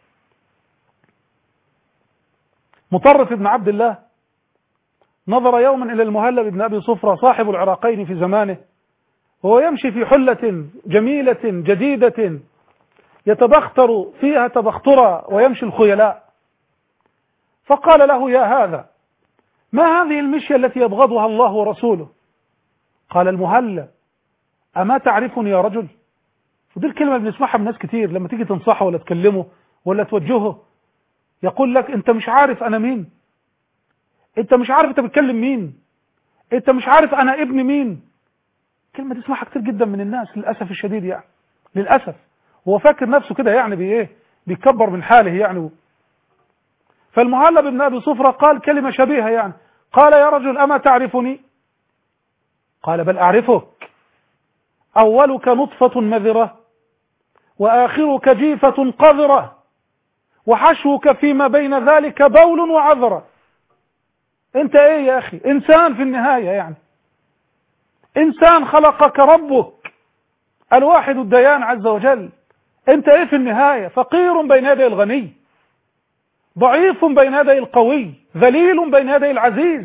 مطرف بن عبد الله نظر يوما إلى المهلب بن أبي صفرة صاحب العراقين في زمانه، وهو يمشي في حلة جميلة جديدة يتبختر فيها تبخترا ويمشي الخيلاء، فقال له: يا هذا، ما هذه المشية التي يبغضها الله ورسوله؟ قال المهلب: أما تعرفني يا رجل؟ ودي الكلمة اللي بنسمعها من ناس كتير لما تيجي تنصحه ولا تكلمه ولا توجهه، يقول لك: أنت مش عارف أنا مين؟ أنت مش عارف أنت بتكلم مين؟ أنت مش عارف أنا ابن مين؟ كلمة تسمعها كتير جدا من الناس للأسف الشديد، يعني للأسف هو فاكر نفسه كده يعني بإيه؟ بيكبر من حاله يعني. فالمهلب بن أبي صفرة قال كلمة شبيهة يعني، قال: يا رجل، أما تعرفني؟ قال: بل أعرفك، أولك نطفة مذرة وآخرك جيفة قذرة وحشوك فيما بين ذلك بول وعذرة. أنت إيه يا أخي؟ إنسان في النهاية، يعني إنسان خلقك ربك الواحد الديان عز وجل. أنت إيه في النهاية؟ فقير بين يدي الغني، ضعيف بين يدي القوي، ذليل بين يدي العزيز.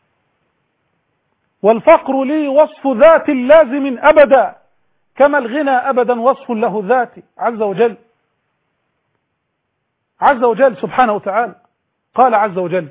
والفقر لي وصف ذات لازم أبدا، كما الغنى أبدا وصف له ذاتي عز وجل عز وجل سبحانه وتعالى. قال عز وجل: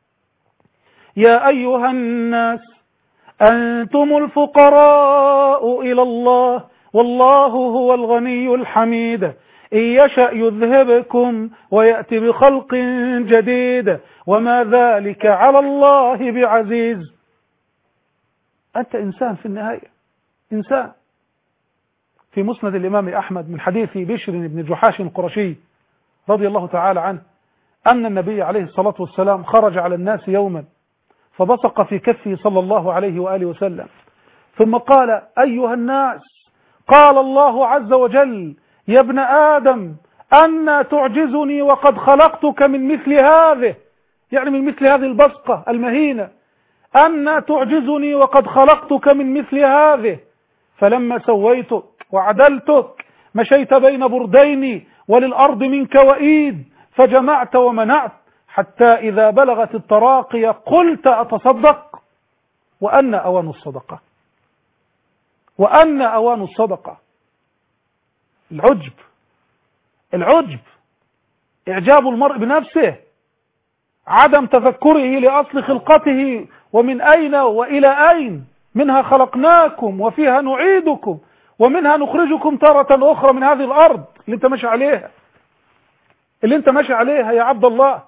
يا أيها الناس أنتم الفقراء إلى الله والله هو الغني الحميد إن يشأ يذهبكم ويأتي بخلق جديد وما ذلك على الله بعزيز. أنت إنسان في النهاية، إنسان. في مسند الإمام أحمد من حديث بشر بن جحاش القرشي رضي الله تعالى عنه أن النبي عليه الصلاة والسلام خرج على الناس يوما فبصق في كفه صلى الله عليه وآله وسلم، ثم قال: أيها الناس، قال الله عز وجل: يا ابن آدم، أنا تعجزني وقد خلقتك من مثل هذه، يعني من مثل هذه البصقة المهينة، أنا تعجزني وقد خلقتك من مثل هذه. فلما سويتك وعدلتك مشيت بين بردين وللأرض منك وإيد، فجمعت ومنعت، حتى إذا بلغت التراقي قلت أتصدق، وأن أوان الصدقة وأن أوان الصدقة. العجب العجب إعجاب المرء بنفسه، عدم تفكره لأصل خلقته ومن أين وإلى أين، منها خلقناكم وفيها نعيدكم ومنها نخرجكم تارة أخرى من هذه الأرض اللي انت ماشي عليها اللي انت ماشي عليها يا عبد الله.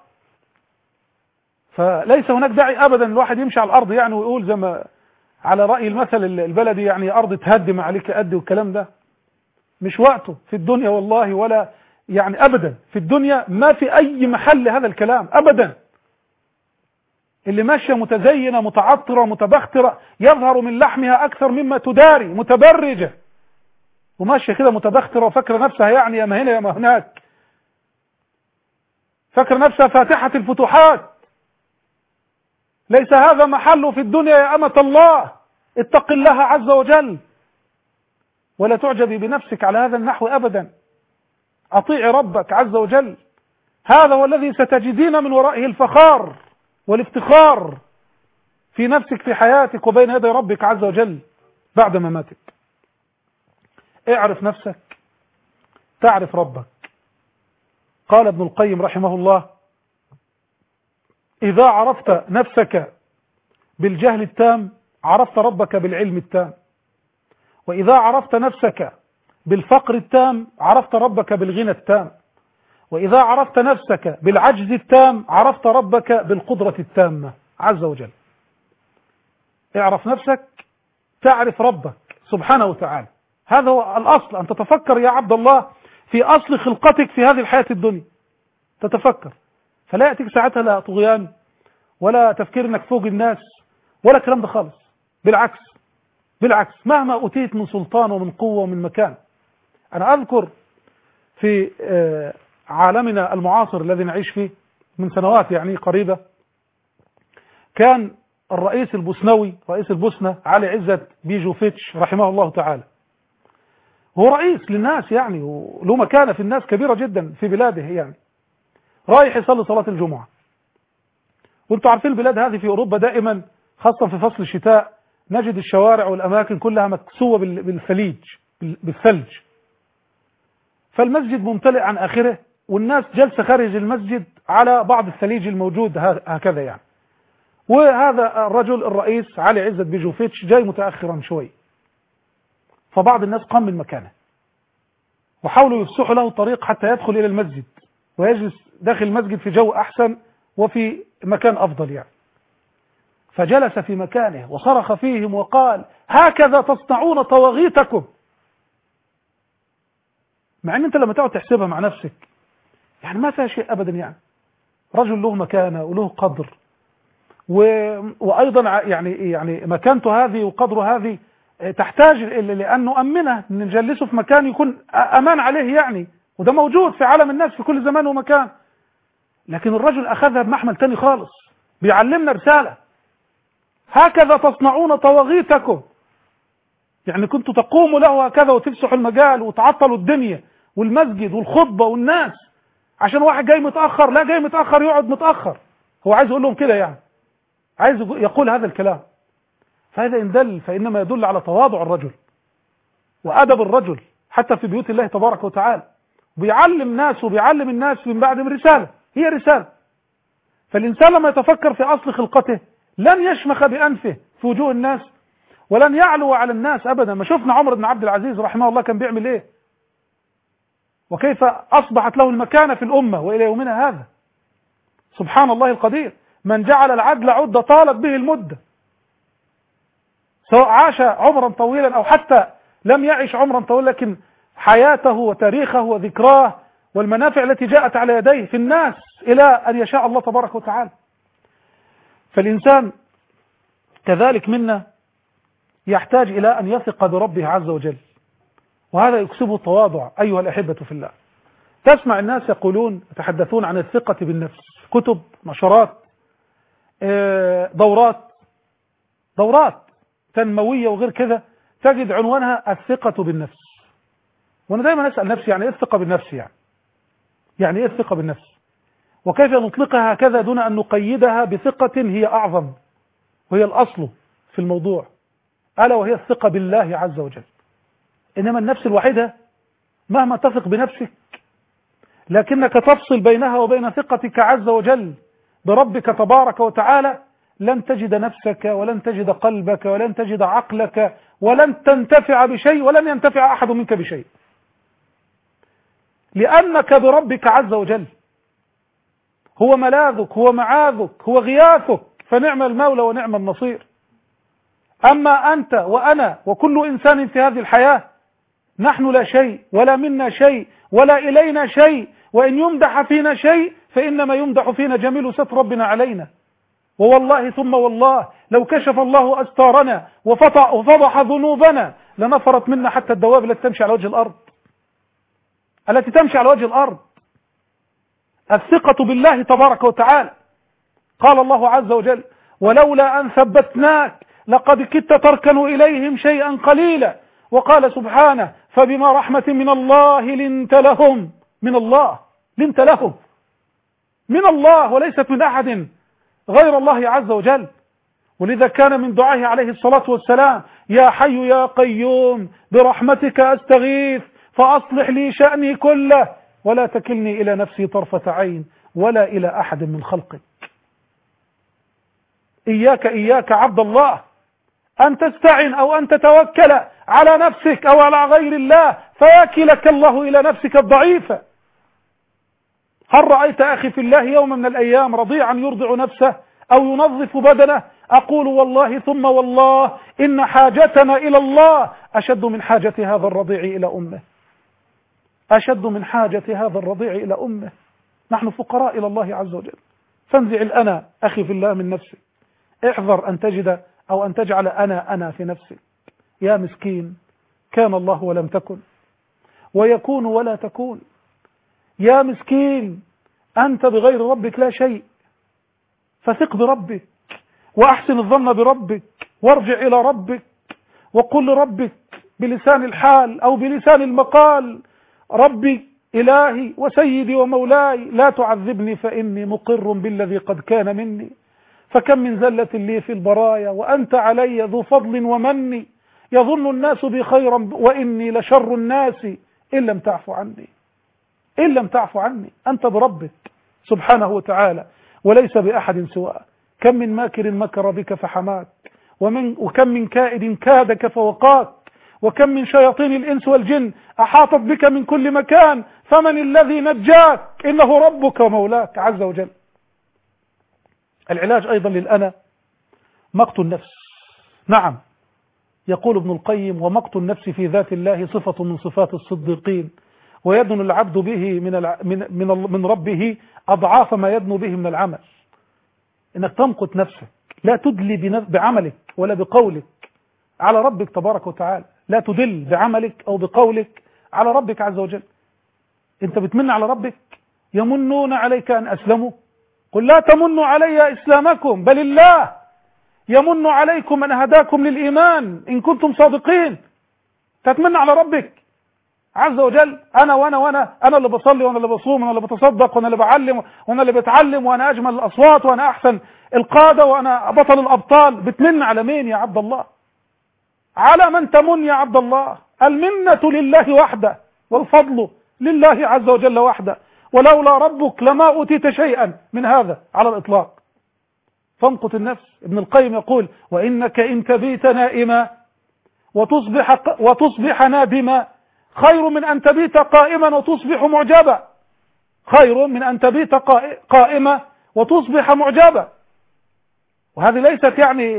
فليس هناك داعي أبدا الواحد يمشي على الأرض يعني ويقول زي ما على رأي المثل البلدي يعني أرض تهدم عليك قد، والكلام ده مش وقته في الدنيا والله، ولا يعني أبدا في الدنيا ما في أي محل هذا الكلام أبدا. اللي ماشية متزينة متعطرة متبخترة يظهر من لحمها أكثر مما تداري، متبرجة وماشية كده متبخترة وفكر نفسها يعني يا ما هنا يا ما هناك، فكر نفسها فاتحة الفتوحات. ليس هذا محله في الدنيا يا أمة الله. اتق الله عز وجل ولا تعجبي بنفسك على هذا النحو أبدا. أطيع ربك عز وجل، هذا هو الذي ستجدين من ورائه الفخار والافتخار في نفسك في حياتك وبين يدي ربك عز وجل بعد مماتك. اعرف نفسك تعرف ربك. قال ابن القيم رحمه الله: إذا عرفت نفسك بالجهل التام عرفت ربك بالعلم التام، وإذا عرفت نفسك بالفقر التام عرفت ربك بالغنى التام، وإذا عرفت نفسك بالعجز التام عرفت ربك بالقدرة التامة عز وجل. اعرف نفسك تعرف ربك سبحانه وتعالى. هذا هو الأصل، أن تتفكر يا عبد الله في أصل خلقتك في هذه الحياة الدنيا، تتفكر، فلا يأتيك ساعتها لا طغيان ولا تفكير انك فوق الناس ولا كلام ده خالص. بالعكس بالعكس مهما أتيت من سلطان ومن قوة ومن مكان. أنا أذكر في عالمنا المعاصر الذي نعيش فيه من سنوات يعني قريبة، كان الرئيس البوسنوي رئيس البوسنة علي عزت بيجوفيتش رحمه الله تعالى، هو رئيس للناس يعني وله مكانة في الناس كبيرة جدا في بلاده، يعني رايح يصلي صلاة الجمعة. وانتم عارفين البلاد هذه في أوروبا دائما خاصة في فصل الشتاء نجد الشوارع والأماكن كلها مكسوة بالثليج بالثلج، فالمسجد ممتلئ عن آخره والناس جلسة خارج المسجد على بعض الثليج الموجود هكذا يعني. وهذا الرجل الرئيس علي عزت بيجوفيتش جاي متأخرا شوي، فبعض الناس قام من مكانه وحاولوا يفسحوا له الطريق حتى يدخل إلى المسجد ويجلس داخل المسجد في جو أحسن وفي مكان أفضل يعني. فجلس في مكانه وصرخ فيهم وقال: هكذا تصنعون طواغيتكم. مع ان انت لما تقعد تحسبها مع نفسك يعني ما فيها شيء ابدا، يعني رجل له مكانه وله قدر و... وايضا يعني يعني مكانته هذه وقدره هذه تحتاج لان نؤمنه نجلسه في مكان يكون امان عليه يعني، وده موجود في عالم الناس في كل زمان ومكان. لكن الرجل اخذها بمحمل تاني خالص، بيعلمنا رساله: هكذا تصنعون طواغيتكم. يعني كنتوا تقوموا له هكذا وتفسحوا المجال وتعطلوا الدنيا والمسجد والخطبة والناس عشان واحد جاي متأخر، لا جاي متأخر يقعد متأخر. هو عايز يقول لهم كده يعني، عايز يقول هذا الكلام. فهذا إن دل فإنما يدل على تواضع الرجل وأدب الرجل حتى في بيوت الله تبارك وتعالى، بيعلم ناس وبيعلم الناس من بعد من رسالة، هي رسالة. فالإنسان لما يتفكر في أصل خلقته لن يشمخ بأنفه في وجوه الناس ولن يعلو على الناس أبدا. ما شفنا عمر بن عبد العزيز رحمه الله كان بيعمل إيه وكيف أصبحت له المكانة في الأمة وإلى يومنا هذا. سبحان الله القدير، من جعل العدل عدة طالت به المدة، سواء عاش عمرا طويلا أو حتى لم يعش عمرا طويلا، لكن حياته وتاريخه وذكراه والمنافع التي جاءت على يديه في الناس إلى أن يشاء الله تبارك وتعالى. فالإنسان كذلك منا يحتاج إلى أن يثق بربه عز وجل، وهذا يكسبه التواضع. أيها الأحبة في الله، تسمع الناس يقولون يتحدثون عن الثقة بالنفس، كتب، نشرات، دورات دورات تنموية وغير كذا، تجد عنوانها الثقة بالنفس. وأنا دايما أسأل نفسي يعني إيه الثقة بالنفس؟ يعني يعني إيه الثقة بالنفس؟ وكيف نطلقها هكذا دون أن نقيدها بثقة هي أعظم وهي الأصل في الموضوع، ألا وهي الثقة بالله عز وجل. إنما النفس الوحيدة مهما تثق بنفسك لكنك تفصل بينها وبين ثقتك عز وجل بربك تبارك وتعالى لن تجد نفسك ولن تجد قلبك ولن تجد عقلك ولن تنتفع بشيء ولن ينتفع أحد منك بشيء، لأنك بربك عز وجل هو ملاذك، هو معاذك، هو غياثك، فنعم المولى ونعم النصير. أما أنت وأنا وكل إنسان في هذه الحياة نحن لا شيء ولا منا شيء ولا إلينا شيء، وإن يمدح فينا شيء فإنما يمدح فينا جميل ستر ربنا علينا. ووالله ثم والله لو كشف الله أستارنا وفضح ذنوبنا لنفرت منا حتى الدواب التي تمشي على وجه الأرض التي تمشي على وجه الأرض. الثقة بالله تبارك وتعالى. قال الله عز وجل: ولولا أن ثبتناك لقد كدت تركن إليهم شيئا قليلا. وقال سبحانه: فبما رحمة من الله لنت لهم. من الله لنت لهم، من الله وليست من أحد غير الله عز وجل. ولذا كان من دعائه عليه الصلاة والسلام: يا حي يا قيوم برحمتك أستغيث فأصلح لي شأني كله ولا تكلني إلى نفسي طرفة عين ولا إلى أحد من خلقك. إياك إياك عبد الله أن تستعن أو أن تتوكل على نفسك أو على غير الله فيكلك الله إلى نفسك الضعيفة. هل رأيت أخي في الله يوم من الأيام رضيعا يرضع نفسه أو ينظف بدنه؟ أقول والله ثم والله إن حاجتنا إلى الله أشد من حاجة هذا الرضيع إلى أمه، أشد من حاجة هذا الرضيع إلى أمه. نحن فقراء إلى الله عز وجل. فانزع الأنا أخي في الله من نفسك، احذر أن تجد أو أن تجعل أنا أنا في نفسك. يا مسكين، كان الله ولم تكن ويكون ولا تكون. يا مسكين أنت بغير ربك لا شيء، فثق بربك وأحسن الظن بربك وارجع إلى ربك وقل لربك بلسان الحال أو بلسان المقال: ربي إلهي وسيدي ومولاي لا تعذبني فإني مقر بالذي قد كان مني، فكم من زلة لي في البرايا وأنت علي ذو فضل ومن، يظن الناس بي خيرا وإني لشر الناس إن لم تعف عني، إن لم تعف عني. أنت بربك سبحانه وتعالى وليس بأحد سواه. كم من ماكر مكر بك فحماك، ومن وكم من كائد كادك فوقاك، وكم من شياطين الإنس والجن أحاطت بك من كل مكان، فمن الذي نجاك؟ إنه ربك ومولاك عز وجل. العلاج أيضا للأنا مقت النفس. نعم، يقول ابن القيم: ومقت النفس في ذات الله صفة من صفات الصديقين، ويدن العبد به من من من, من ربه أضعاف ما يدن به من العمل. إنك تمقت نفسك، لا تدلي بعملك ولا بقولك على ربك تبارك وتعالى، لا تدل بعملك أو بقولك على ربك عز وجل. أنت بتمن على ربك: يمنون عليك أن أسلموا، قل لا تمنوا علي إسلامكم بل الله يمن عليكم أن هداكم للإيمان إن كنتم صادقين. تتمنى على ربك عز وجل: أنا وأنا وأنا أنا اللي بصلي وأنا اللي بصوم وأنا اللي بتصدق وأنا اللي بعلم وأنا اللي بتعلم وأنا أجمل الأصوات وأنا أحسن القادة وأنا بطل الأبطال. بتمن على مين يا عبد الله؟ على من تمن يا عبد الله؟ المنة لله وحده والفضل لله عز وجل وحده، ولولا ربك لما أوتيت شيئا من هذا على الإطلاق. فامقت النفس. ابن القيم يقول: وإنك إن تبيت نائما وتصبح, وتصبح نادما خير من أن تبيت قائما وتصبح معجبا، خير من أن تبيت قائما وتصبح معجبا. وهذه ليست يعني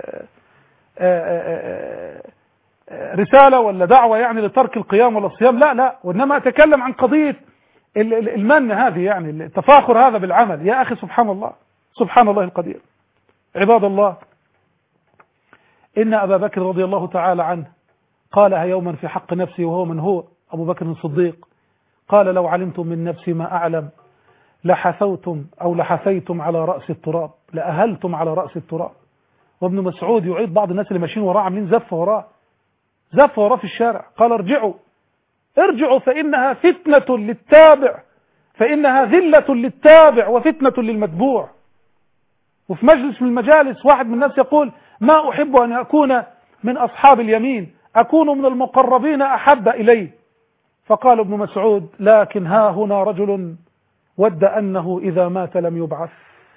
رسالة ولا دعوة يعني لترك القيام ولا الصيام، لا لا، وإنما أتكلم عن قضية المن هذه، يعني التفاخر هذا بالعمل. يا أخي سبحان الله، سبحان الله القدير. عباد الله، إن أبا بكر رضي الله تعالى عنه قالها يوما في حق نفسه، وهو من هو؟ أبو بكر الصديق. قال: لو علمتم من نفسي ما أعلم لحثوتم أو لحثيتم على رأس التراب، لأهلتم على رأس التراب. وابن مسعود يعيد بعض الناس اللي ماشيين وراه عاملين زفة وراه، زفة وراه في الشارع، قال: ارجعوا ارجعوا فإنها فتنة للتابع، فإنها ذلة للتابع وفتنة للمتبوع. وفي مجلس من المجالس واحد من الناس يقول: ما أحب أن أكون من أصحاب اليمين، أكون من المقربين أحب إليه. فقال ابن مسعود: لكن ها هنا رجل ود أنه إذا مات لم يبعث.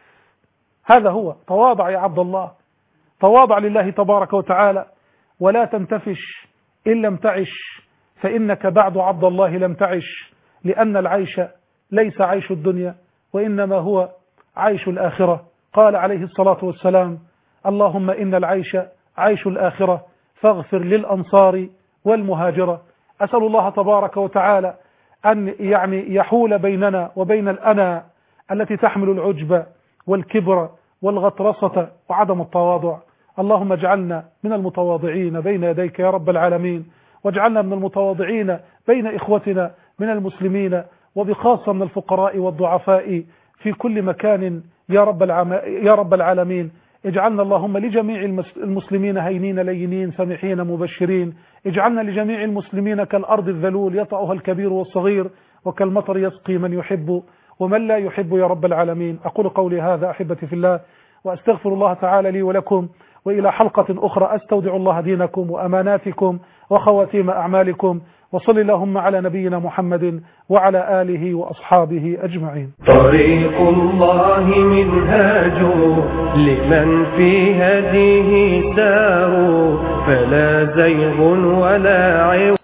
هذا هو. تواضع يا عبد الله، تواضع لله تبارك وتعالى، ولا تنتفش إن لم تعش، فإنك بعد عبد الله لم تعش، لأن العيش ليس عيش الدنيا وإنما هو عيش الآخرة. قال عليه الصلاة والسلام: اللهم إن العيش عيش الآخرة فاغفر للأنصار والمهاجرة. أسأل الله تبارك وتعالى أن يعني يحول بيننا وبين الأنا التي تحمل العجب والكبر والغطرسة وعدم التواضع. اللهم اجعلنا من المتواضعين بين يديك يا رب العالمين، واجعلنا من المتواضعين بين إخوتنا من المسلمين، وبخاصة من الفقراء والضعفاء في كل مكان يا رب يا رب العالمين. اجعلنا اللهم لجميع المسلمين هينين لينين سمحين مبشرين. اجعلنا لجميع المسلمين كالأرض الذلول يطأها الكبير والصغير، وكالمطر يسقي من يحب ومن لا يحب يا رب العالمين. أقول قولي هذا أحبتي في الله، وأستغفر الله تعالى لي ولكم، وإلى حلقة أخرى أستودع الله دينكم وأماناتكم وخواتيم أعمالكم، وصل اللهم على نبينا محمد وعلى آله وأصحابه أجمعين. طريق الله منهاج لمن في هديه سار، فلا زيغ ولا عوج.